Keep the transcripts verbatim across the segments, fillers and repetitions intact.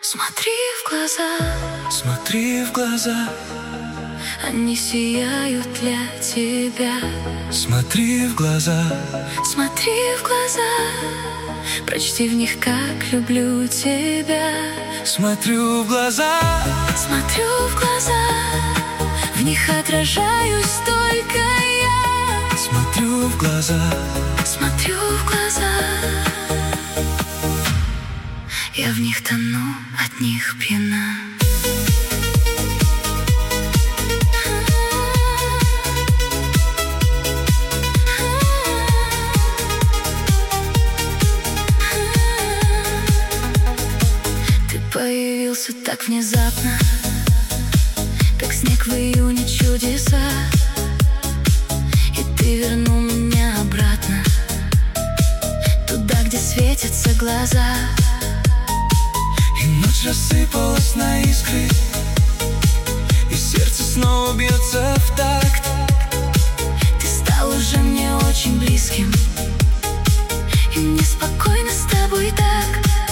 Смотри в глаза, Смотри в глаза, они сияют для тебя. смотри в глаза, Смотри в глаза, прочти в них, как люблю тебя. смотрю в глаза, Смотрю в глаза, в них отражаюсь только я. смотрю в глаза, Смотрю в глаза, я в них тону, от них пьяна. Ты появился так внезапно, как снег в июне чудеса, и ты вернул меня обратно, туда, где светятся глаза. и ночь рассыпалась на искры, и сердце снова бьется в такт. Ты стал уже мне очень близким, и мне спокойно с тобой так.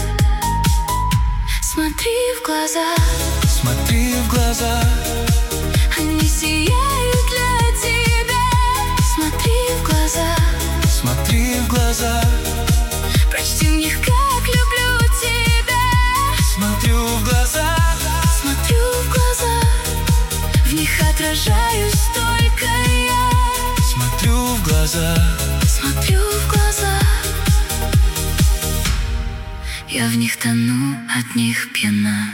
Смотри в глаза, Смотри в глаза, они сияют для тебя. Смотри в глаза, смотри в глаза, прочти в них, как люблю тебя. смотрю в глаза, Смотрю в глаза, в них отражаюсь только я. смотрю в глаза, Смотрю в глаза, я в них тону, от них пьяна.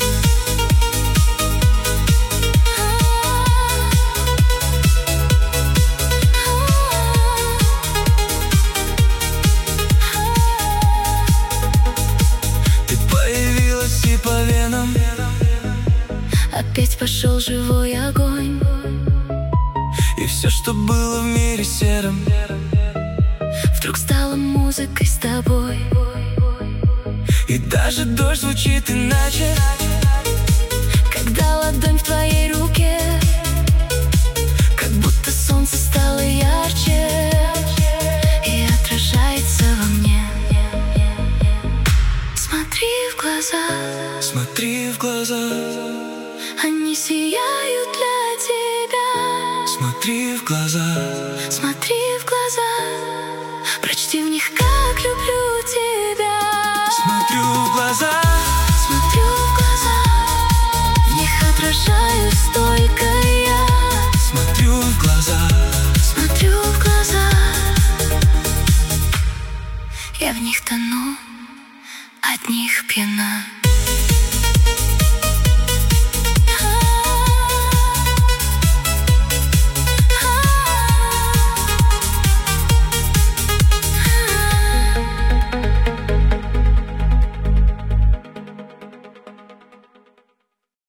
ты появилась и по венам, Опять пошел живой огонь, и все, что было в мире серым, вдруг стала музыкой с тобой. и даже дождь звучит иначе, Когда ладонь в твоей руке, как будто солнце стало ярче и отражается во мне. Смотри в глаза, смотри в глаза, они сияют для тебя. смотри в глаза, Смотри в глаза, прочти в них, как люблю тебя. смотрю в глаза, Смотрю в глаза, в них отражаюсь только я. смотрю в глаза, Смотрю в глаза, я в них тону, от них пьяна.